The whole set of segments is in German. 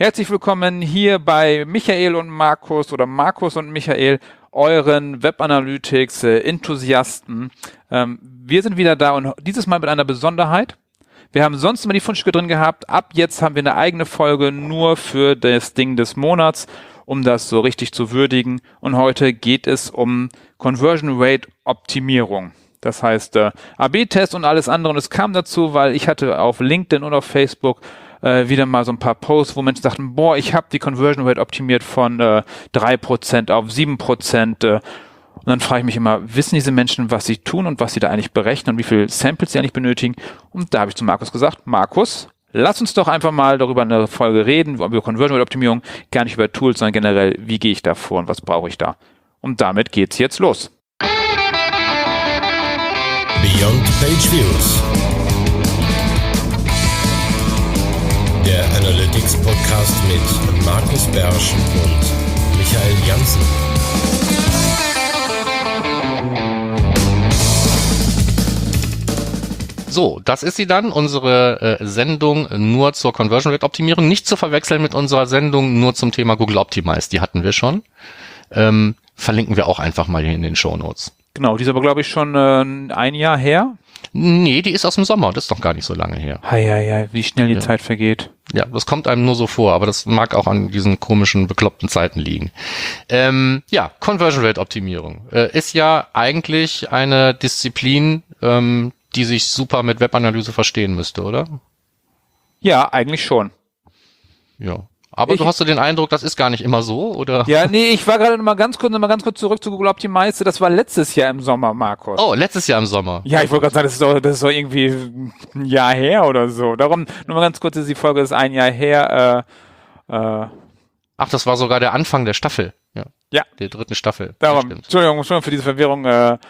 Herzlich willkommen hier bei Michael und Markus oder Markus und Michael, euren Web-Analytics-Enthusiasten. Wir sind wieder da und dieses Mal mit einer Besonderheit. Wir haben sonst immer die Fundstücke drin gehabt. Ab jetzt haben wir eine eigene Folge nur für das Ding des Monats, um das so richtig zu würdigen. Und heute geht es um Conversion Rate Optimierung. Das heißt AB-Test und alles andere. Und es kam dazu, weil ich hatte auf LinkedIn und auf Facebook wieder mal so ein paar Posts, wo Menschen sagten, boah, ich habe die Conversion Rate optimiert von 3% auf 7%. Und dann frage ich mich immer, wissen diese Menschen, was sie tun und was sie da eigentlich berechnen und wie viele Samples sie eigentlich benötigen? Und da habe ich zu Markus gesagt, Markus, lass uns doch einfach mal darüber eine Folge reden, über Conversion Rate Optimierung, gar nicht über Tools, sondern generell, wie gehe ich da vor und was brauche ich da? Und damit geht's jetzt los. Beyond Page Views. Der Analytics Podcast mit Markus Bersch und Michael Janssen. So, das ist sie dann, unsere Sendung nur zur Conversion Rate Optimierung. Nicht zu verwechseln mit unserer Sendung nur zum Thema Google Optimize. Die hatten wir schon. Verlinken wir auch einfach mal hier in den Shownotes. Genau, die ist aber, glaube ich, schon ein Jahr her. Nee, die ist aus dem Sommer. Das ist doch gar nicht so lange her. Hei, wie schnell die Zeit vergeht. Ja, das kommt einem nur so vor, aber das mag auch an diesen komischen, bekloppten Zeiten liegen. Conversion Rate Optimierung ist ja eigentlich eine Disziplin, die sich super mit Webanalyse verstehen müsste, oder? Ja, eigentlich schon. Ja. Aber du hast so den Eindruck, das ist gar nicht immer so, oder? Ja, nee, ich war gerade noch mal ganz kurz zurück zu Google Optimize. Das war letztes Jahr im Sommer, Markus. Oh, letztes Jahr im Sommer. Ja, ich wollte gerade sagen, das ist doch irgendwie ein Jahr her oder so. Darum, nur mal ganz kurz, die Folge ist ein Jahr her. Ach, das war sogar der Anfang der Staffel. Ja. Der dritten Staffel. Darum, Entschuldigung für diese Verwirrung.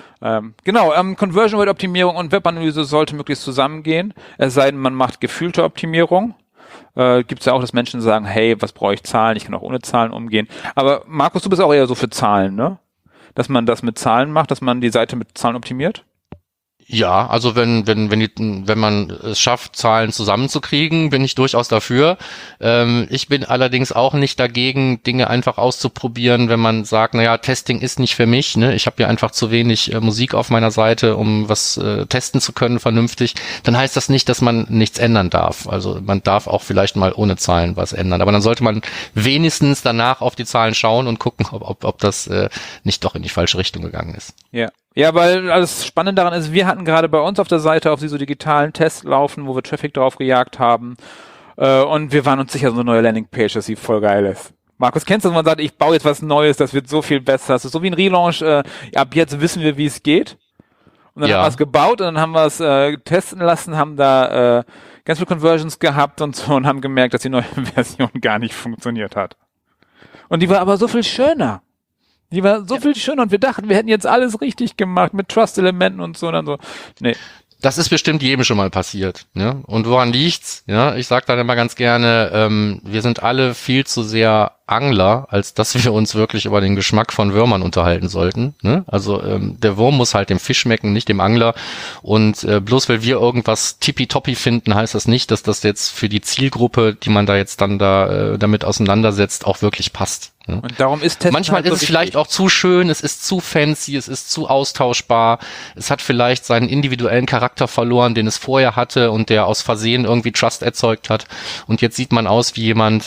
Conversion Rate Optimierung und Webanalyse sollte möglichst zusammengehen. Es sei denn, man macht gefühlte Optimierung. Gibt es ja auch, dass Menschen sagen, hey, was brauche ich Zahlen? Ich kann auch ohne Zahlen umgehen. Aber Markus, du bist auch eher so für Zahlen, ne? Dass man das mit Zahlen macht, dass man die Seite mit Zahlen optimiert? Ja, also wenn man es schafft, Zahlen zusammenzukriegen, bin ich durchaus dafür. Ich bin allerdings auch nicht dagegen, Dinge einfach auszuprobieren, wenn man sagt, naja, Testing ist nicht für mich, ne? Ich habe ja einfach zu wenig Musik auf meiner Seite, um was testen zu können vernünftig. Dann heißt das nicht, dass man nichts ändern darf. Also man darf auch vielleicht mal ohne Zahlen was ändern. Aber dann sollte man wenigstens danach auf die Zahlen schauen und gucken, ob das nicht doch in die falsche Richtung gegangen ist. Ja. Ja, weil alles Spannende daran ist, wir hatten gerade bei uns auf der Seite auf so digitalen Tests laufen, wo wir Traffic drauf gejagt haben. Und wir waren uns sicher, so eine neue Landingpage, dass sie voll geil ist. Markus, kennst du das, wenn man sagt, ich baue jetzt was Neues, das wird so viel besser. Das ist so wie ein Relaunch, ab jetzt wissen wir, wie es geht. Und dann haben wir es gebaut und dann haben wir es testen lassen, haben da ganz viele Conversions gehabt und so und haben gemerkt, dass die neue Version gar nicht funktioniert hat. Und die war aber so viel schöner. Die war so viel schöner und wir dachten, wir hätten jetzt alles richtig gemacht mit Trust-Elementen und so und dann so. Nee. Das ist bestimmt jedem schon mal passiert. Ne? Und woran liegt's? Ja, ich sage dann immer ganz gerne, wir sind alle viel zu sehr Angler, als dass wir uns wirklich über den Geschmack von Würmern unterhalten sollten. Ne? Also der Wurm muss halt dem Fisch schmecken, nicht dem Angler. Und bloß weil wir irgendwas tippitoppi finden, heißt das nicht, dass das jetzt für die Zielgruppe, die man da jetzt dann damit auseinandersetzt, auch wirklich passt. Ne? Und darum ist Testen manchmal ist es vielleicht auch zu schön, es ist zu fancy, es ist zu austauschbar, es hat vielleicht seinen individuellen Charakter verloren, den es vorher hatte und der aus Versehen irgendwie Trust erzeugt hat. Und jetzt sieht man aus wie jemand,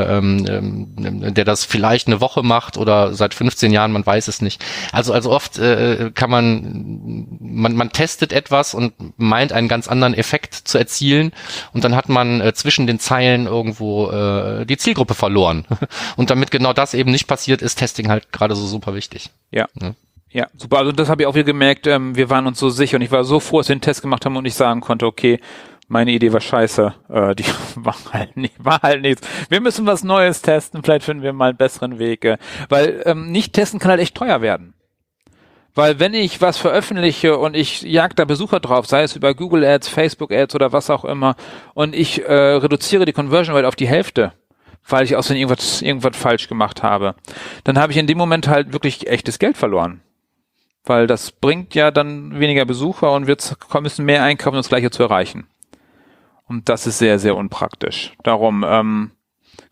der das vielleicht eine Woche macht oder seit 15 Jahren, man weiß es nicht. Also oft kann man testet etwas und meint einen ganz anderen Effekt zu erzielen und dann hat man zwischen den Zeilen irgendwo die Zielgruppe verloren. Und damit genau das eben nicht passiert, ist Testing halt gerade so super wichtig. Ja. Ja, super. Also das habe ich auch wieder gemerkt. Wir waren uns so sicher und ich war so froh, dass wir den Test gemacht haben und ich sagen konnte, okay, meine Idee war scheiße. Die war halt nichts. Wir müssen was Neues testen. Vielleicht finden wir mal einen besseren Weg. Weil nicht testen kann halt echt teuer werden. Weil wenn ich was veröffentliche und ich jag da Besucher drauf, sei es über Google Ads, Facebook Ads oder was auch immer, und ich reduziere die Conversion Rate auf die Hälfte, weil ich aus irgendwas falsch gemacht habe, dann habe ich in dem Moment halt wirklich echtes Geld verloren. Weil das bringt ja dann weniger Besucher und wir müssen mehr einkaufen, um das Gleiche zu erreichen. Und das ist sehr, sehr unpraktisch. Darum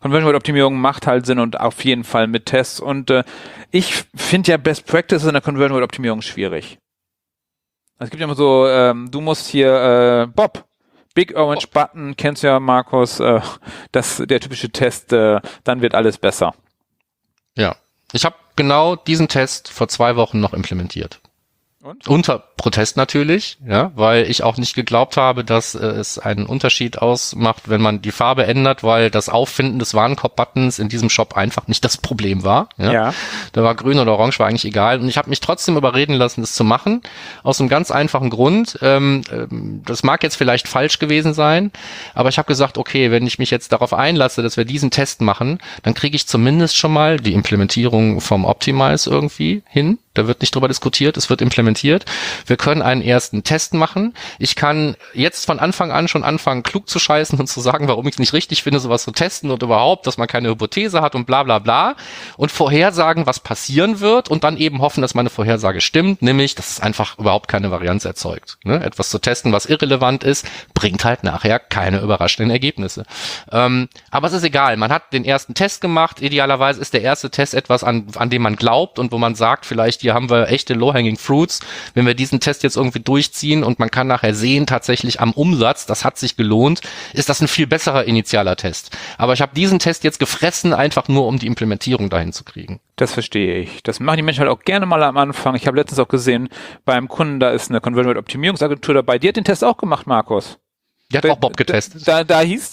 Conversion Rate Optimierung macht halt Sinn und auf jeden Fall mit Tests. Und ich finde ja Best Practices in der Conversion Rate Optimierung schwierig. Es gibt ja immer so, du musst hier, Bob, Big Orange Button, kennst du ja, Markus, der typische Test, dann wird alles besser. Ja, ich habe genau diesen Test vor 2 Wochen noch implementiert. Und? Unter Protest natürlich, ja, weil ich auch nicht geglaubt habe, dass es einen Unterschied ausmacht, wenn man die Farbe ändert, weil das Auffinden des Warenkorb-Buttons in diesem Shop einfach nicht das Problem war. Ja. Da war grün oder orange, war eigentlich egal. Und ich habe mich trotzdem überreden lassen, das zu machen, aus einem ganz einfachen Grund. Das mag jetzt vielleicht falsch gewesen sein, aber ich habe gesagt, okay, wenn ich mich jetzt darauf einlasse, dass wir diesen Test machen, dann kriege ich zumindest schon mal die Implementierung vom Optimize irgendwie hin. Da wird nicht drüber diskutiert, es wird implementiert. Wir können einen ersten Test machen. Ich kann jetzt von Anfang an schon anfangen, klug zu scheißen und zu sagen, warum ich es nicht richtig finde, sowas zu testen und überhaupt, dass man keine Hypothese hat und bla bla bla. Und vorhersagen, was passieren wird und dann eben hoffen, dass meine Vorhersage stimmt, nämlich, dass es einfach überhaupt keine Varianz erzeugt. Ne? Etwas zu testen, was irrelevant ist, bringt halt nachher keine überraschenden Ergebnisse. Aber es ist egal, man hat den ersten Test gemacht. Idealerweise ist der erste Test etwas, an dem man glaubt und wo man sagt, vielleicht hier haben wir echte Low-Hanging Fruits. Wenn wir diesen Test jetzt irgendwie durchziehen und man kann nachher sehen, tatsächlich am Umsatz, das hat sich gelohnt, ist das ein viel besserer initialer Test. Aber ich habe diesen Test jetzt gefressen, einfach nur um die Implementierung dahin zu kriegen. Das verstehe ich. Das machen die Menschen halt auch gerne mal am Anfang. Ich habe letztens auch gesehen, beim Kunden, da ist eine Conversion Rate Optimierungsagentur dabei. Die hat den Test auch gemacht, Markus. Die hat auch Bob getestet. Da hieß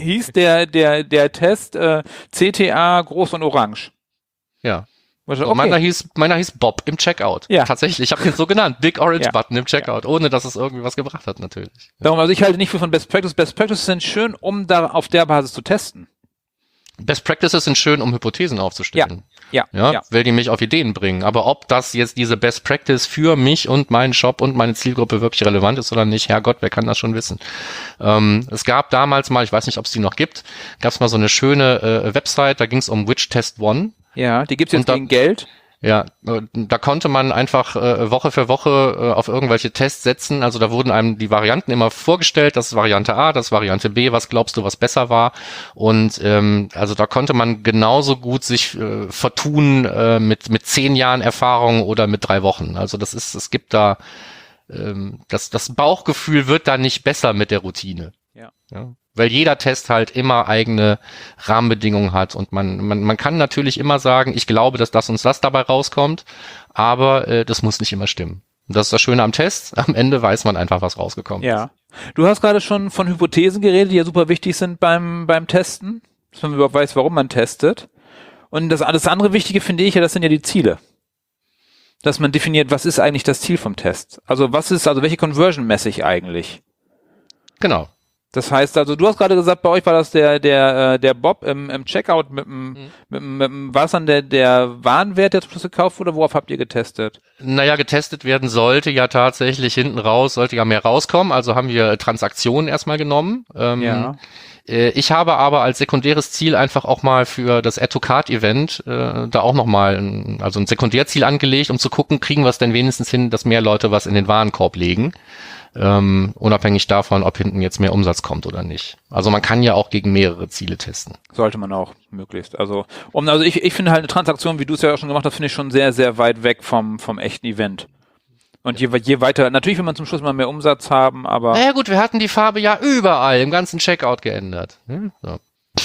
der Test CTA groß und orange. Ja. Okay. Meiner hieß Bob im Checkout. Ja. Tatsächlich, ich habe ihn so genannt, Big Orange Button im Checkout, ohne dass es irgendwie was gebracht hat natürlich. Darum, also ich halte nicht viel von Best Practice. Best Practices sind schön, um da auf der Basis zu testen. Best Practices sind schön, um Hypothesen aufzustellen. Ja. Weil die mich auf Ideen bringen. Aber ob das jetzt diese Best Practice für mich und meinen Shop und meine Zielgruppe wirklich relevant ist oder nicht, Herrgott, wer kann das schon wissen? Es gab damals mal, ich weiß nicht, ob es die noch gibt, gab es mal so eine schöne Website, da ging es um Which Test One. Ja, die gibt's jetzt gegen Geld. Ja, da konnte man einfach Woche für Woche auf irgendwelche Tests setzen. Also da wurden einem die Varianten immer vorgestellt, das ist Variante A, das ist Variante B, was glaubst du, was besser war? Und also da konnte man genauso gut sich vertun mit 10 Jahren Erfahrung oder mit 3 Wochen. Also es gibt da, das Bauchgefühl wird da nicht besser mit der Routine. Ja. Weil jeder Test halt immer eigene Rahmenbedingungen hat und man kann natürlich immer sagen, ich glaube, dass das und das dabei rauskommt, aber das muss nicht immer stimmen. Und das ist das Schöne am Test, am Ende weiß man einfach, was rausgekommen ist. Ja. Du hast gerade schon von Hypothesen geredet, die ja super wichtig sind beim Testen, dass man überhaupt weiß, warum man testet. Und das andere Wichtige finde ich ja, das sind ja die Ziele. Dass man definiert, was ist eigentlich das Ziel vom Test? Also welche Conversion messe ich eigentlich? Genau. Das heißt also, du hast gerade gesagt, bei euch war das der Bob im Checkout mit dem war es dann der Warenwert, der zum Schluss gekauft wurde? Worauf habt ihr getestet? Naja, getestet werden sollte ja tatsächlich hinten raus, sollte ja mehr rauskommen. Also haben wir Transaktionen erstmal genommen. Ja. Ich habe aber als sekundäres Ziel einfach auch mal für das Add-to-Cart-Event da auch nochmal ein Sekundärziel angelegt, um zu gucken, kriegen wir es denn wenigstens hin, dass mehr Leute was in den Warenkorb legen. Unabhängig davon, ob hinten jetzt mehr Umsatz kommt oder nicht. Also man kann ja auch gegen mehrere Ziele testen. Sollte man auch möglichst. Also ich finde halt eine Transaktion, wie du es ja auch schon gemacht hast, finde ich schon sehr, sehr weit weg vom echten Event. Und je weiter, natürlich will man zum Schluss mal mehr Umsatz haben, aber... Naja gut, wir hatten die Farbe ja überall im ganzen Checkout geändert. So.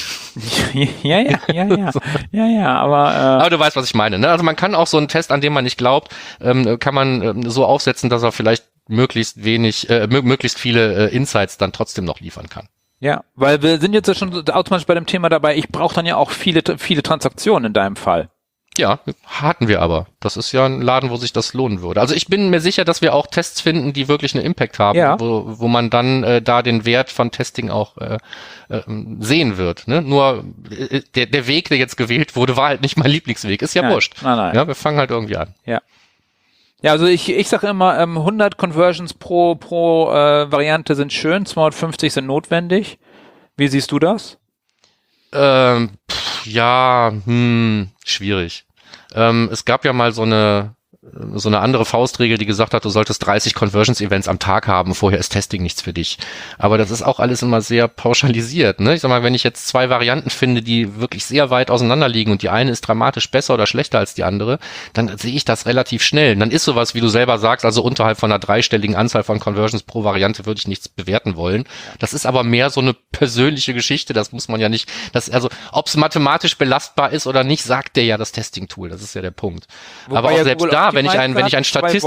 Ja, aber du weißt, was ich meine, ne? Also man kann auch so einen Test, an dem man nicht glaubt, kann man so aufsetzen, dass er vielleicht möglichst viele Insights dann trotzdem noch liefern kann. Ja, weil wir sind jetzt ja schon automatisch bei dem Thema dabei, ich brauche dann ja auch viele Transaktionen in deinem Fall. Ja, hatten wir aber. Das ist ja ein Laden, wo sich das lohnen würde. Also ich bin mir sicher, dass wir auch Tests finden, die wirklich einen Impact haben, ja. wo man dann da den Wert von Testing auch sehen wird. Ne? Nur der Weg, der jetzt gewählt wurde, war halt nicht mein Lieblingsweg. Ist ja wurscht. Nein. Ja, wir fangen halt irgendwie an. Ja. Ja, also ich sage immer, 100 Conversions pro Variante sind schön, 250 sind notwendig. Wie siehst du das? Schwierig. Es gab ja mal so eine so eine andere Faustregel, die gesagt hat, du solltest 30 Conversions-Events am Tag haben, vorher ist Testing nichts für dich. Aber das ist auch alles immer sehr pauschalisiert, ne? Ich sag mal, wenn ich jetzt 2 Varianten finde, die wirklich sehr weit auseinander liegen und die eine ist dramatisch besser oder schlechter als die andere, dann sehe ich das relativ schnell. Und dann ist sowas, wie du selber sagst, also unterhalb von einer 3-stelligen Anzahl von Conversions pro Variante würde ich nichts bewerten wollen. Das ist aber mehr so eine persönliche Geschichte, das muss man ja nicht, also ob es mathematisch belastbar ist oder nicht, sagt der ja das Testing-Tool, das ist ja der Punkt. Wobei Aber auch ja selbst Google da, Optimize wenn ich ein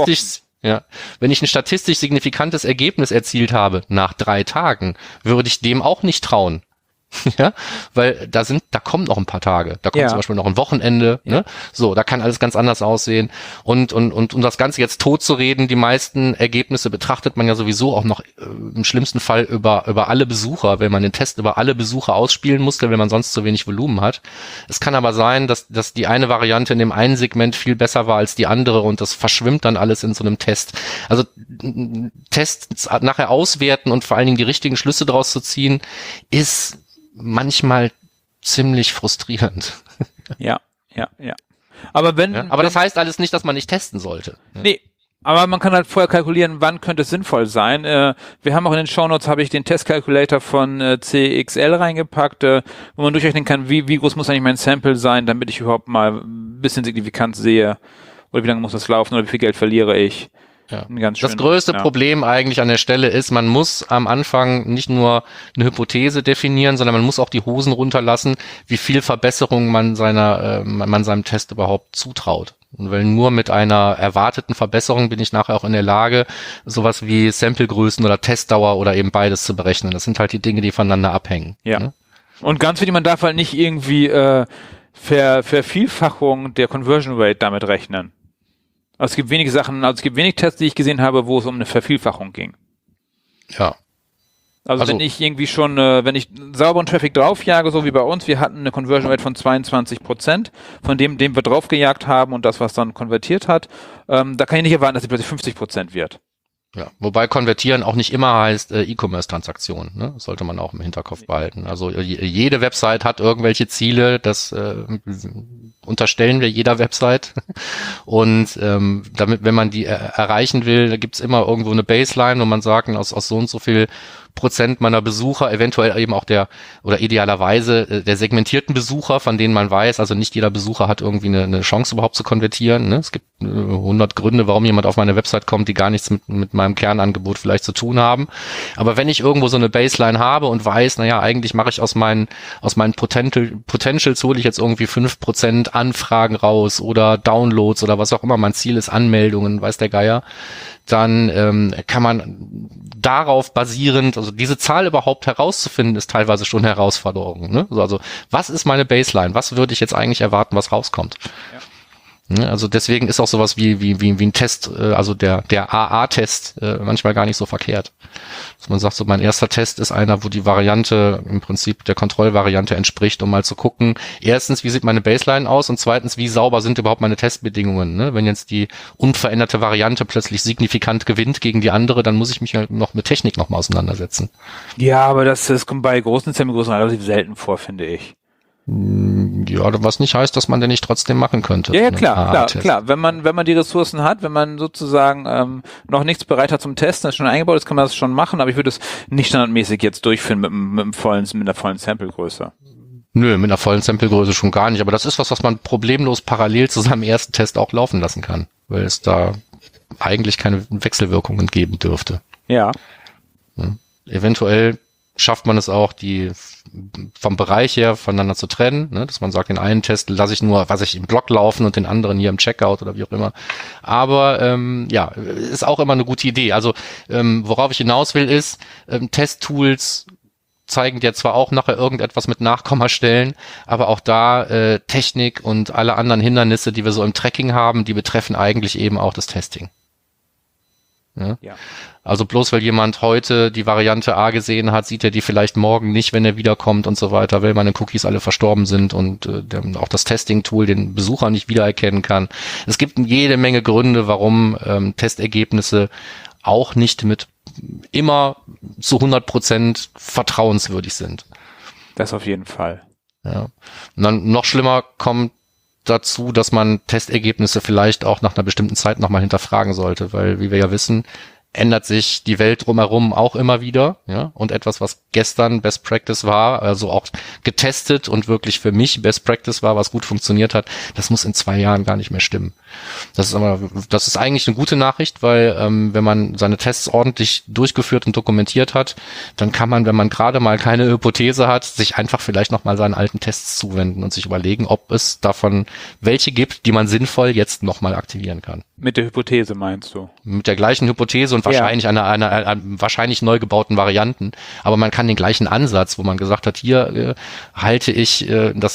statistisch signifikantes Ergebnis erzielt habe nach 3 Tagen, würde ich dem auch nicht trauen. Ja, weil da kommen noch ein paar Tage. Da kommt zum Beispiel noch ein Wochenende, ne? So, da kann alles ganz anders aussehen. Und um das Ganze jetzt tot zu reden, die meisten Ergebnisse betrachtet man ja sowieso auch noch im schlimmsten Fall über alle Besucher, wenn man den Test über alle Besucher ausspielen musste, wenn man sonst zu wenig Volumen hat. Es kann aber sein, dass die eine Variante in dem einen Segment viel besser war als die andere und das verschwimmt dann alles in so einem Test. Also Tests nachher auswerten und vor allen Dingen die richtigen Schlüsse daraus zu ziehen, ist manchmal ziemlich frustrierend. Ja. Aber aber das heißt alles nicht, dass man nicht testen sollte. Nee, aber man kann halt vorher kalkulieren, wann könnte es sinnvoll sein. Wir haben auch in den Shownotes, habe ich den Test-Calculator von CXL reingepackt, wo man durchrechnen kann, wie groß muss eigentlich mein Sample sein, damit ich überhaupt mal ein bisschen Signifikanz sehe. Oder wie lange muss das laufen oder wie viel Geld verliere ich. Ja. Das größte Problem eigentlich an der Stelle ist, man muss am Anfang nicht nur eine Hypothese definieren, sondern man muss auch die Hosen runterlassen, wie viel Verbesserung man seinem Test überhaupt zutraut. Und weil nur mit einer erwarteten Verbesserung bin ich nachher auch in der Lage, sowas wie Samplegrößen oder Testdauer oder eben beides zu berechnen. Das sind halt die Dinge, die voneinander abhängen. Ja. Ne? Und ganz wichtig, man darf halt nicht irgendwie Vervielfachung der Conversion Rate damit rechnen. Also es gibt wenig Tests, die ich gesehen habe, wo es um eine Vervielfachung ging. Ja. Also wenn ich irgendwie schon, wenn ich sauberen Traffic draufjage, so wie bei uns, wir hatten eine Conversion Rate von 22%, von dem wir draufgejagt haben und das, was dann konvertiert hat, da kann ich nicht erwarten, dass sie plötzlich 50% wird. Ja, wobei konvertieren auch nicht immer heißt E-Commerce-Transaktionen, ne? Das sollte man auch im Hinterkopf behalten. Also jede Website hat irgendwelche Ziele, das unterstellen wir jeder Website. Und damit, wenn man die erreichen will, da gibt's immer irgendwo eine Baseline, wo man sagt, aus so und so viel Prozent meiner Besucher, eventuell eben auch oder idealerweise der segmentierten Besucher, von denen man weiß, also nicht jeder Besucher hat irgendwie eine Chance überhaupt zu konvertieren. Ne? Es gibt 100 Gründe, warum jemand auf meine Website kommt, die gar nichts mit meinem Kernangebot vielleicht zu tun haben. Aber wenn ich irgendwo so eine Baseline habe und weiß, naja, eigentlich mache ich aus meinen Potentials hole ich jetzt irgendwie 5% Anfragen raus oder Downloads oder was auch immer mein Ziel ist, Anmeldungen, weiß der Geier, dann kann man darauf basierend, also diese Zahl überhaupt herauszufinden, ist teilweise schon eine Herausforderung. Ne? Also was ist meine Baseline? Was würde ich jetzt eigentlich erwarten, was rauskommt? Ja. Also deswegen ist auch sowas wie ein Test, also der AA-Test manchmal gar nicht so verkehrt. Dass man sagt, so mein erster Test ist einer, wo die Variante im Prinzip der Kontrollvariante entspricht, um mal zu gucken, erstens, wie sieht meine Baseline aus und zweitens, wie sauber sind überhaupt meine Testbedingungen. Ne? Wenn jetzt die unveränderte Variante plötzlich signifikant gewinnt gegen die andere, dann muss ich mich halt noch mit Technik nochmal auseinandersetzen. Ja, aber das kommt bei großen Sammelgrößen relativ selten vor, finde ich. Ja, was nicht heißt, dass man den nicht trotzdem machen könnte. Ja, klar. Wenn man die Ressourcen hat, wenn man sozusagen noch nichts bereit hat zum Testen, das schon eingebaut ist, kann man das schon machen, aber ich würde es nicht standardmäßig jetzt durchführen mit einer vollen Samplegröße. Nö, mit einer vollen Samplegröße schon gar nicht, aber das ist was man problemlos parallel zu seinem ersten Test auch laufen lassen kann, weil es da eigentlich keine Wechselwirkungen geben dürfte. Ja. Eventuell schafft man es auch, die vom Bereich her voneinander zu trennen, ne? Dass man sagt, den einen Test lasse ich nur, im Blog laufen und den anderen hier im Checkout oder wie auch immer. Aber ist auch immer eine gute Idee. Also worauf ich hinaus will ist, Testtools zeigen dir zwar auch nachher irgendetwas mit Nachkommastellen, aber auch da Technik und alle anderen Hindernisse, die wir so im Tracking haben, die betreffen eigentlich eben auch das Testing. Ja. Also bloß weil jemand heute die Variante A gesehen hat, sieht er die vielleicht morgen nicht, wenn er wiederkommt und so weiter, weil meine Cookies alle verstorben sind und auch das Testing-Tool den Besucher nicht wiedererkennen kann. Es gibt jede Menge Gründe, warum Testergebnisse auch nicht mit immer zu 100% vertrauenswürdig sind. Das auf jeden Fall. Ja. Und dann noch schlimmer kommt dazu, dass man Testergebnisse vielleicht auch nach einer bestimmten Zeit nochmal hinterfragen sollte, weil, wie wir ja wissen, ändert sich die Welt drumherum auch immer wieder, ja, und etwas, was gestern Best Practice war, also auch getestet und wirklich für mich Best Practice war, was gut funktioniert hat, das muss in 2 Jahren gar nicht mehr stimmen. Das ist eigentlich eine gute Nachricht, weil wenn man seine Tests ordentlich durchgeführt und dokumentiert hat, dann kann man, wenn man gerade mal keine Hypothese hat, sich einfach vielleicht nochmal seinen alten Tests zuwenden und sich überlegen, ob es davon welche gibt, die man sinnvoll jetzt nochmal aktivieren kann. Mit der Hypothese meinst du? Mit der gleichen Hypothese und wahrscheinlich einer wahrscheinlich neu gebauten Varianten. Aber man kann den gleichen Ansatz, wo man gesagt hat, hier halte ich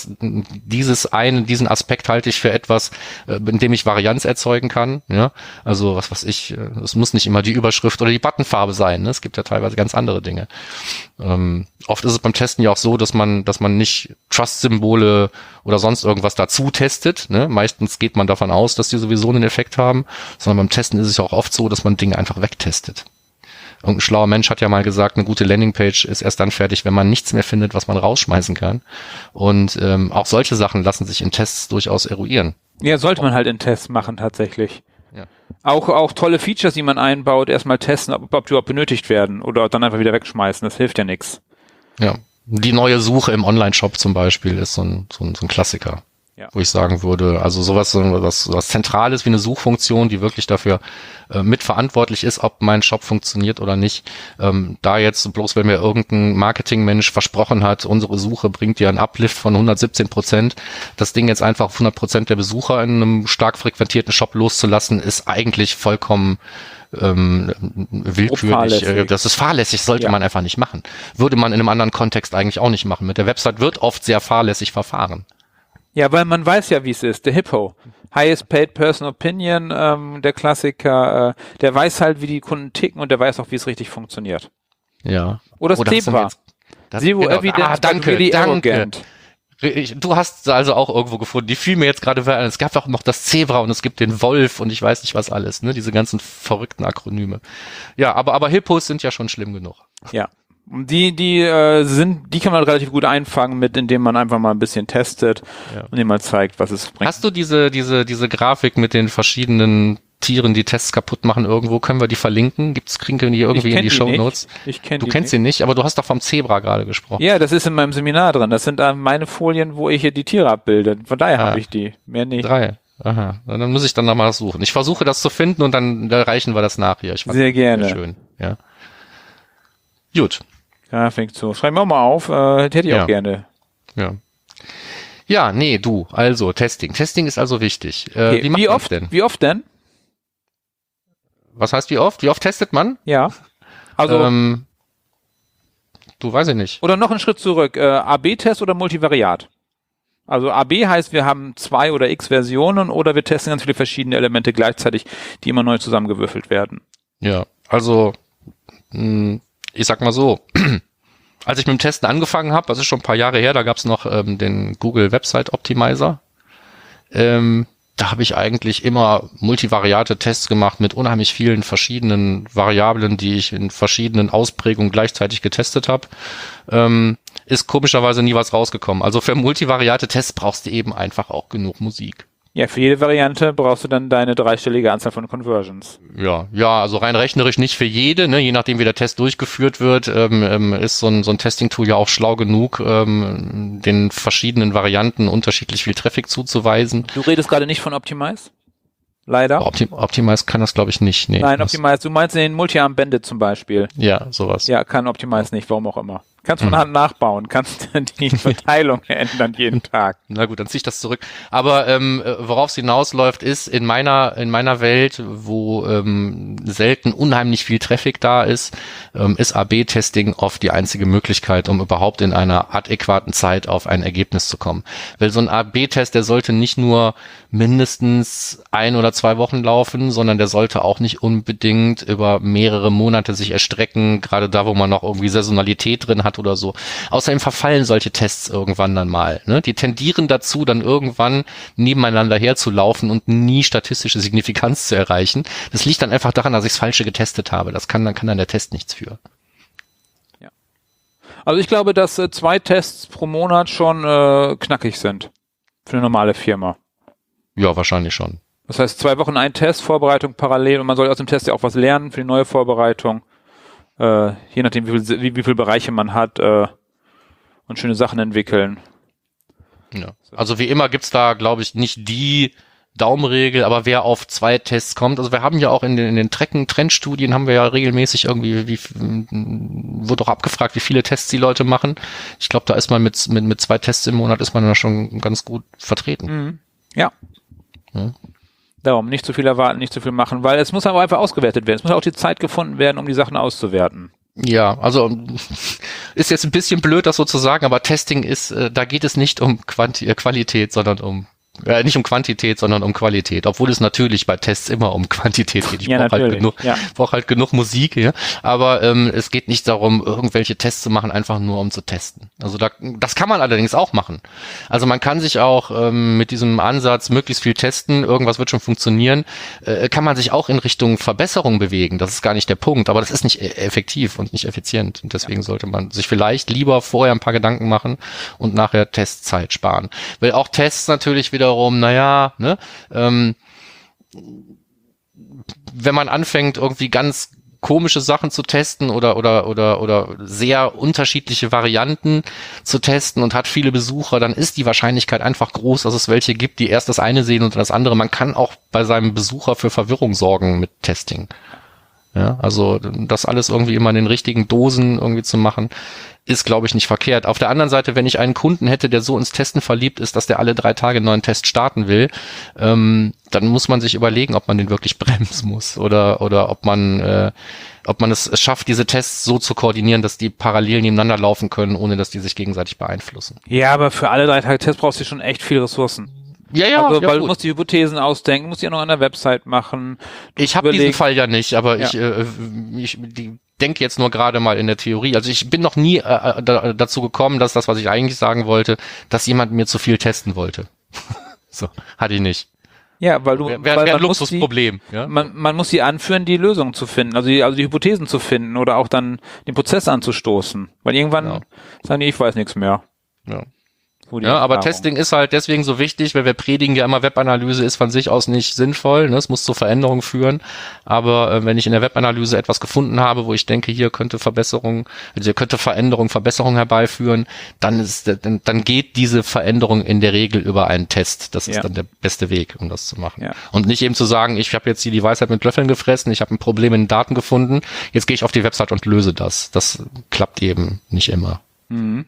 diesen Aspekt halte ich für etwas, in dem ich Varianz erzeugen kann. Ja, also was weiß ich, es muss nicht immer die Überschrift oder die Buttonfarbe sein. Ne? Es gibt ja teilweise ganz andere Dinge. Oft ist es beim Testen ja auch so, dass man nicht Trust-Symbole oder sonst irgendwas dazu testet. Ne? Meistens geht man davon aus, dass die sowieso einen Effekt haben, sondern beim Testen ist es ja auch oft so, dass man Dinge einfach wegtestet. Irgendein schlauer Mensch hat ja mal gesagt, eine gute Landingpage ist erst dann fertig, wenn man nichts mehr findet, was man rausschmeißen kann. Und auch solche Sachen lassen sich in Tests durchaus eruieren. Ja, sollte man halt in Tests machen tatsächlich. Ja. Auch tolle Features, die man einbaut, erstmal testen, ob die überhaupt benötigt werden oder dann einfach wieder wegschmeißen. Das hilft ja nichts. Ja, die neue Suche im Online-Shop zum Beispiel ist so ein Klassiker. Ja. Wo ich sagen würde, also sowas was Zentrales wie eine Suchfunktion, die wirklich dafür mitverantwortlich ist, ob mein Shop funktioniert oder nicht. Da jetzt bloß, wenn mir irgendein Marketingmensch versprochen hat, unsere Suche bringt dir einen Uplift von 117%, das Ding jetzt einfach auf 100% der Besucher in einem stark frequentierten Shop loszulassen, ist eigentlich vollkommen willkürlich. Das ist fahrlässig, sollte man einfach nicht machen. Würde man in einem anderen Kontext eigentlich auch nicht machen. Mit der Website wird oft sehr fahrlässig verfahren. Ja, weil man weiß ja, wie es ist. Der Hippo, Highest Paid Person Opinion, der Klassiker, der weiß halt, wie die Kunden ticken und der weiß auch, wie es richtig funktioniert. Ja. Oder das Zebra. Zero Evidence, danke. Arrogant. Du hast also auch irgendwo gefunden, die fiel mir jetzt gerade ein. Es gab auch noch das Zebra und es gibt den Wolf und ich weiß nicht was alles, ne? Diese ganzen verrückten Akronyme. Ja, aber Hippos sind ja schon schlimm genug. Ja. Die kann man relativ gut einfangen indem man einfach mal ein bisschen testet und indem man zeigt, was es bringt. Hast du diese Grafik mit den verschiedenen Tieren, die Tests kaputt machen irgendwo? Können wir die verlinken? Kriegen wir die irgendwie in die Shownotes? Du kennst sie nicht, aber du hast doch vom Zebra gerade gesprochen. Ja, das ist in meinem Seminar drin. Das sind meine Folien, wo ich hier die Tiere abbilde. Von daher habe ich die. Mehr nicht. 3. Aha. Dann muss ich dann nochmal suchen. Ich versuche das zu finden und dann reichen wir das nach hier. Sehr gerne. Schön. Ja. Gut. Grafik zu. Schreib mir auch mal auf. Hätte ich auch gerne. Ja. Ja, nee, du. Also, Testing. Testing ist also wichtig. Okay. Wie macht man's denn? Wie oft denn? Was heißt wie oft? Wie oft testet man? Ja. Also. Du, weiß ich nicht. Oder noch einen Schritt zurück. AB-Test oder Multivariat? Also AB heißt, wir haben 2 oder x Versionen oder wir testen ganz viele verschiedene Elemente gleichzeitig, die immer neu zusammengewürfelt werden. Ja, also ich sag mal so, als ich mit dem Testen angefangen habe, das ist schon ein paar Jahre her, da gab es noch den Google Website Optimizer. Da habe ich eigentlich immer multivariate Tests gemacht mit unheimlich vielen verschiedenen Variablen, die ich in verschiedenen Ausprägungen gleichzeitig getestet habe. Ist komischerweise nie was rausgekommen. Also für multivariate Tests brauchst du eben einfach auch genug Musik. Ja, für jede Variante brauchst du dann deine 3-stellige Anzahl von Conversions. Ja, also rein rechnerisch nicht für jede, ne? Je nachdem wie der Test durchgeführt wird, ist so ein Testing-Tool ja auch schlau genug, den verschiedenen Varianten unterschiedlich viel Traffic zuzuweisen. Du redest gerade nicht von Optimize? Leider. Optimize kann das, glaube ich, nicht. Nee, nein, Optimize, du meinst den Multi-Arm Bandit zum Beispiel. Ja, sowas. Ja, kann Optimize nicht, warum auch immer. Kannst von Hand nachbauen, kannst die Verteilung ändern jeden Tag. Na gut, dann zieh ich das zurück. Aber worauf es hinausläuft, ist in meiner Welt, wo selten unheimlich viel Traffic da ist AB-Testing oft die einzige Möglichkeit, um überhaupt in einer adäquaten Zeit auf ein Ergebnis zu kommen. Weil so ein AB-Test, der sollte nicht nur mindestens 1 oder 2 Wochen laufen, sondern der sollte auch nicht unbedingt über mehrere Monate sich erstrecken, gerade da, wo man noch irgendwie Saisonalität drin hat oder so. Außerdem verfallen solche Tests irgendwann dann mal. Ne? Die tendieren dazu, dann irgendwann nebeneinander herzulaufen und nie statistische Signifikanz zu erreichen. Das liegt dann einfach daran, dass ich das Falsche getestet habe. Kann dann der Test nichts für. Ja. Also ich glaube, dass 2 Tests pro Monat schon knackig sind für eine normale Firma. Ja, wahrscheinlich schon. Das heißt 2 Wochen ein Test, Vorbereitung parallel, und man soll aus dem Test ja auch was lernen für die neue Vorbereitung. Je nachdem, wie viele Bereiche man hat, und schöne Sachen entwickeln. Ja. Also wie immer gibt's da, glaube ich, nicht die Daumenregel, aber wer auf 2 Tests kommt, also wir haben ja auch in den Trendstudien haben wir ja regelmäßig irgendwie, wird auch abgefragt, wie viele Tests die Leute machen. Ich glaube, da ist man mit 2 Tests im Monat ist man da schon ganz gut vertreten. Mhm. Ja. Darum, nicht zu viel erwarten, nicht zu viel machen, weil es muss aber einfach ausgewertet werden. Es muss auch die Zeit gefunden werden, um die Sachen auszuwerten. Ja, also ist jetzt ein bisschen blöd, das so zu sagen, aber Testing ist, da geht es nicht um Qualität, sondern nicht um Quantität, sondern um Qualität. Obwohl es natürlich bei Tests immer um Quantität geht. Ich brauche halt genug Musik, ja. Aber es geht nicht darum, irgendwelche Tests zu machen, einfach nur um zu testen. Also das kann man allerdings auch machen. Also man kann sich auch mit diesem Ansatz, möglichst viel testen, irgendwas wird schon funktionieren, kann man sich auch in Richtung Verbesserung bewegen. Das ist gar nicht der Punkt, aber das ist nicht effektiv und nicht effizient. Und deswegen sollte man sich vielleicht lieber vorher ein paar Gedanken machen und nachher Testzeit sparen. Weil auch Tests natürlich wiederum, wenn man anfängt, irgendwie ganz komische Sachen zu testen oder sehr unterschiedliche Varianten zu testen und hat viele Besucher, dann ist die Wahrscheinlichkeit einfach groß, dass es welche gibt, die erst das eine sehen und das andere. Man kann auch bei seinem Besucher für Verwirrung sorgen mit Testing. Ja, also das alles irgendwie immer in den richtigen Dosen irgendwie zu machen, ist, glaube ich, nicht verkehrt. Auf der anderen Seite, wenn ich einen Kunden hätte, der so ins Testen verliebt ist, dass der alle 3 Tage einen neuen Test starten will, dann muss man sich überlegen, ob man den wirklich bremsen muss oder ob man es schafft, diese Tests so zu koordinieren, dass die parallel nebeneinander laufen können, ohne dass die sich gegenseitig beeinflussen. Ja, aber für alle 3 Tage Tests brauchst du schon echt viel Ressourcen. Ja, also, weil gut. du musst die Hypothesen ausdenken, musst die auch noch an der Website machen. Ich habe diesen Fall ja nicht, aber ich denke jetzt nur gerade mal in der Theorie. Also ich bin noch nie dazu gekommen, dass das, was ich eigentlich sagen wollte, dass jemand mir zu viel testen wollte. So, hatte ich nicht. Ja, weil du wäre ein Luxusproblem. Ja? Man muss sie anführen, die Lösung zu finden, also die Hypothesen zu finden oder auch dann den Prozess anzustoßen. Weil irgendwann sagen die, ich weiß nichts mehr. Ja. Ja, aber Testing ist halt deswegen so wichtig, weil wir predigen ja immer, Webanalyse ist von sich aus nicht sinnvoll, ne? Es muss zu Veränderungen führen, aber wenn ich in der Webanalyse etwas gefunden habe, wo ich denke, hier könnte Verbesserung herbeiführen, dann geht diese Veränderung in der Regel über einen Test. Das ist dann der beste Weg, um das zu machen. Ja. Und nicht eben zu sagen, ich habe jetzt hier die Weisheit mit Löffeln gefressen, ich habe ein Problem in den Daten gefunden, jetzt gehe ich auf die Website und löse das. Das klappt eben nicht immer. Mhm.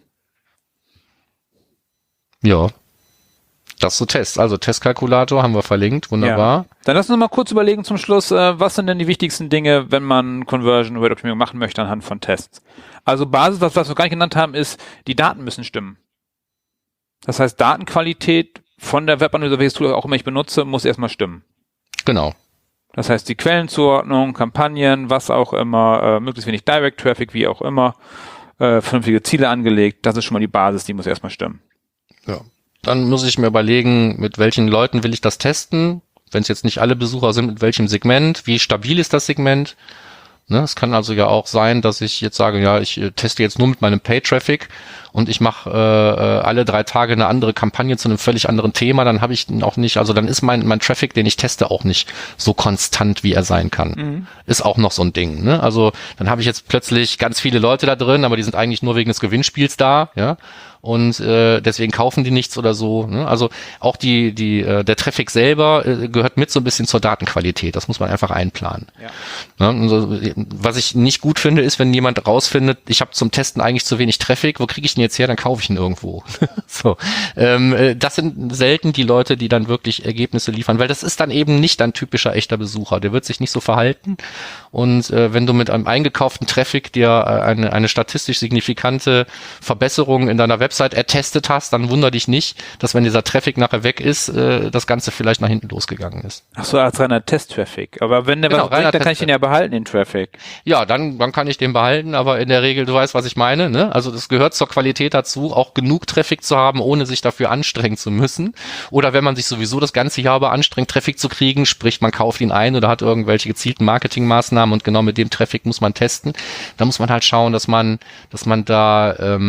Ja, das so Tests. Also Testkalkulator haben wir verlinkt, wunderbar. Ja. Dann lass uns mal kurz überlegen zum Schluss, was sind denn die wichtigsten Dinge, wenn man Conversion Rate Optimierung machen möchte anhand von Tests? Also Basis, was wir gar nicht genannt haben, ist, die Daten müssen stimmen. Das heißt, Datenqualität von der Webanalyse, welches Tool auch immer ich benutze, muss erstmal stimmen. Genau. Das heißt, die Quellenzuordnung, Kampagnen, was auch immer, möglichst wenig Direct Traffic, wie auch immer, vernünftige Ziele angelegt, das ist schon mal die Basis, die muss erstmal stimmen. Ja. Dann muss ich mir überlegen, mit welchen Leuten will ich das testen, wenn es jetzt nicht alle Besucher sind, mit welchem Segment, wie stabil ist das Segment. Ne, es kann also ja auch sein, dass ich jetzt sage, ja, ich teste jetzt nur mit meinem Pay-Traffic und ich mache alle 3 Tage eine andere Kampagne zu einem völlig anderen Thema, dann habe ich auch nicht, also dann ist mein Traffic, den ich teste, auch nicht so konstant, wie er sein kann. Mhm. Ist auch noch so ein Ding. Ne? Also dann habe ich jetzt plötzlich ganz viele Leute da drin, aber die sind eigentlich nur wegen des Gewinnspiels da, ja. Und deswegen kaufen die nichts oder so. Ne? Also auch der Traffic selber gehört mit so ein bisschen zur Datenqualität. Das muss man einfach einplanen. Ja. Ne? Also, was ich nicht gut finde, ist, wenn jemand rausfindet, ich habe zum Testen eigentlich zu wenig Traffic, wo kriege ich den jetzt her? Dann kaufe ich ihn irgendwo. So, das sind selten die Leute, die dann wirklich Ergebnisse liefern, weil das ist dann eben nicht ein typischer echter Besucher. Der wird sich nicht so verhalten. Und wenn du mit einem eingekauften Traffic dir eine statistisch signifikante Verbesserung in deiner Website ertestet hast, dann wundere dich nicht, dass wenn dieser Traffic nachher weg ist, das Ganze vielleicht nach hinten losgegangen ist. Ach so, als reiner Test-Traffic. Aber wenn der was bringt, dann kann ich den ja behalten, den Traffic. Ja, dann kann ich den behalten, aber in der Regel, du weißt, was ich meine, ne? Also das gehört zur Qualität dazu, auch genug Traffic zu haben, ohne sich dafür anstrengen zu müssen. Oder wenn man sich sowieso das ganze Jahr über anstrengt, Traffic zu kriegen, sprich man kauft ihn ein oder hat irgendwelche gezielten Marketingmaßnahmen und genau mit dem Traffic muss man testen, dann muss man halt schauen, dass man da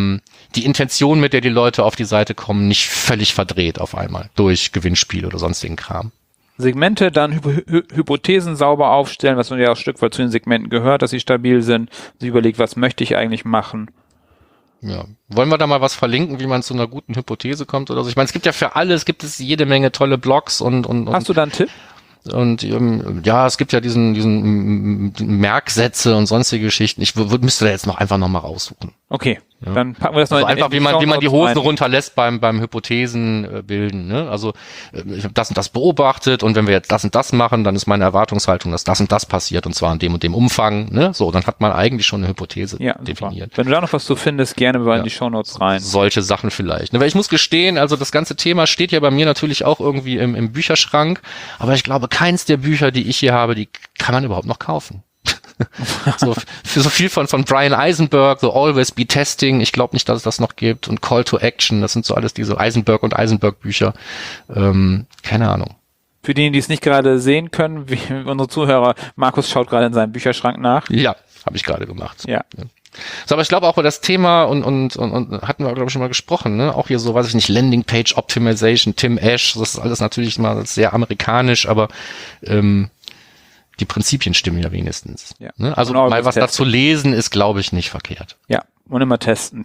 die Intention, mit der die Leute auf die Seite kommen, nicht völlig verdreht auf einmal durch Gewinnspiele oder sonstigen Kram. Segmente, dann Hypothesen sauber aufstellen, was nun ja auch ein Stück weit zu den Segmenten gehört, dass sie stabil sind. Sie überlegt, was möchte ich eigentlich machen. Ja. Wollen wir da mal was verlinken, wie man zu einer guten Hypothese kommt oder so? Ich meine, es gibt ja für alles, gibt es jede Menge tolle Blogs und Hast du da einen Tipp? Und ja, es gibt ja diesen Merksätze und sonstige Geschichten. Ich müsste da jetzt einfach noch mal raussuchen. Okay, ja. Dann packen wir das noch also einfach, wie man die Hosen rein. Runterlässt beim Hypothesen bilden. Ne? Also ich habe das und das beobachtet und wenn wir jetzt das und das machen, dann ist meine Erwartungshaltung, dass das und das passiert und zwar in dem und dem Umfang. Ne? So, dann hat man eigentlich schon eine Hypothese definiert. Wenn du da noch was zu findest, gerne in die Shownotes rein. Solche Sachen vielleicht. Ne? Weil ich muss gestehen, also das ganze Thema steht ja bei mir natürlich auch irgendwie im Bücherschrank, aber ich glaube, keins der Bücher, die ich hier habe, die kann man überhaupt noch kaufen. So, für so viel von Brian Eisenberg, so Always Be Testing, ich glaube nicht, dass es das noch gibt, und Call to Action, das sind so alles diese Eisenberg und Eisenberg Bücher. Keine Ahnung. Für diejenigen, die es nicht gerade sehen können, wie unsere Zuhörer, Markus schaut gerade in seinem Bücherschrank nach. Ja, habe ich gerade gemacht. Ja. So, aber ich glaube auch über das Thema und hatten wir, glaube ich, schon mal gesprochen, ne? Auch hier so, weiß ich nicht, Landing Page Optimization, Tim Ash, das ist alles natürlich mal sehr amerikanisch, aber die Prinzipien stimmen ja wenigstens. Ja. Ne? Also mal was dazu lesen ist, glaube ich, nicht verkehrt. Ja, und immer testen.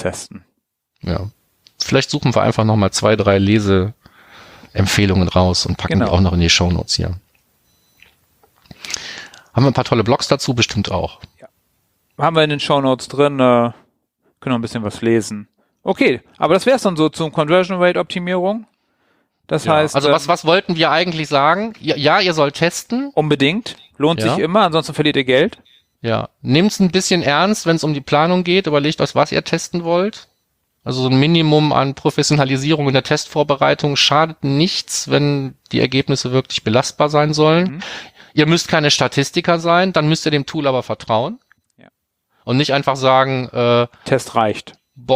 Ja. Vielleicht suchen wir einfach nochmal 2, 3 Leseempfehlungen raus und packen die auch noch in die Shownotes hier. Haben wir ein paar tolle Blogs dazu? Bestimmt auch. Ja. Haben wir in den Shownotes drin, können noch ein bisschen was lesen. Okay, aber das wäre es dann so zum Conversion Rate Optimierung. Das heißt, also was wollten wir eigentlich sagen? Ja, ihr sollt testen. Unbedingt. Lohnt sich immer, ansonsten verliert ihr Geld. Ja. Nehmt's ein bisschen ernst, wenn es um die Planung geht. Überlegt euch, was ihr testen wollt. Also so ein Minimum an Professionalisierung in der Testvorbereitung schadet nichts, wenn die Ergebnisse wirklich belastbar sein sollen. Mhm. Ihr müsst keine Statistiker sein, dann müsst ihr dem Tool aber vertrauen. Ja. Und nicht einfach sagen, Test reicht.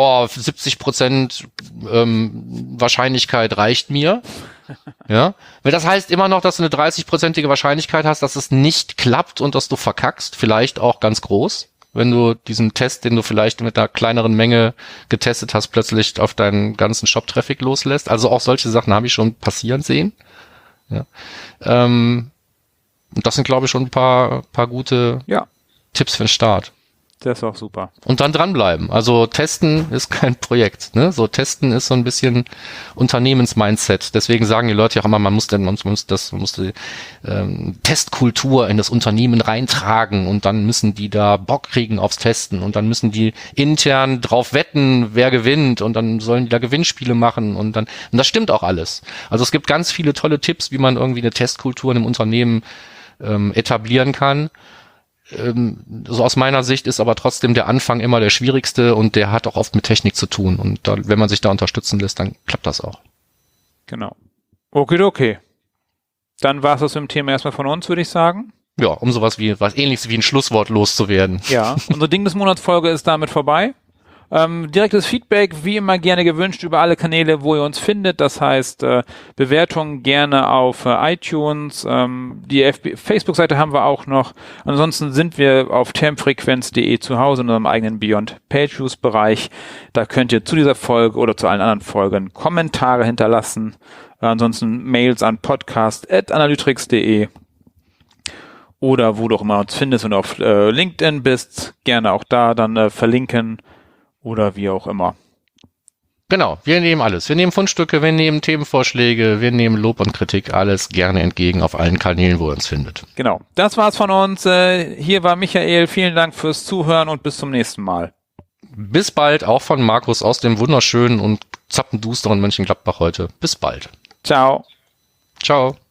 70% Wahrscheinlichkeit reicht mir. Ja, weil das heißt immer noch, dass du eine 30%ige Wahrscheinlichkeit hast, dass es nicht klappt und dass du verkackst, vielleicht auch ganz groß, wenn du diesen Test, den du vielleicht mit einer kleineren Menge getestet hast, plötzlich auf deinen ganzen Shop-Traffic loslässt. Also auch solche Sachen habe ich schon passieren sehen. Ja. Und das sind, glaube ich, schon ein paar gute Tipps für den Start. Das ist auch super. Und dann dranbleiben. Also testen ist kein Projekt. Ne? So testen ist so ein bisschen Unternehmensmindset. Deswegen sagen die Leute ja auch immer, man muss die Testkultur in das Unternehmen reintragen und dann müssen die da Bock kriegen aufs Testen und dann müssen die intern drauf wetten, wer gewinnt und dann sollen die da Gewinnspiele machen und das stimmt auch alles. Also es gibt ganz viele tolle Tipps, wie man irgendwie eine Testkultur in einem Unternehmen etablieren kann. So aus meiner Sicht ist aber trotzdem der Anfang immer der schwierigste und der hat auch oft mit Technik zu tun und wenn man sich da unterstützen lässt, dann klappt das auch. Genau. Okay. Dann war es das mit dem Thema erstmal von uns, würde ich sagen. Ja, um was Ähnliches wie ein Schlusswort loszuwerden. Ja, unsere Ding des Monats Folge ist damit vorbei. Direktes Feedback, wie immer gerne gewünscht über alle Kanäle, wo ihr uns findet. Das heißt, Bewertungen gerne auf iTunes. Die Facebook-Seite haben wir auch noch. Ansonsten sind wir auf termfrequenz.de zu Hause in unserem eigenen Beyond Page Views Bereich. Da könnt ihr zu dieser Folge oder zu allen anderen Folgen Kommentare hinterlassen. Ansonsten Mails an podcast@analytrix.de. Oder wo du auch immer uns findest, wenn du auf LinkedIn bist, gerne auch da dann verlinken. Oder wie auch immer. Genau, wir nehmen alles. Wir nehmen Fundstücke, wir nehmen Themenvorschläge, wir nehmen Lob und Kritik, alles gerne entgegen auf allen Kanälen, wo ihr uns findet. Genau, das war's von uns. Hier war Michael, vielen Dank fürs Zuhören und bis zum nächsten Mal. Bis bald, auch von Markus aus dem wunderschönen und zappendusteren Mönchengladbach heute. Bis bald. Ciao. Ciao.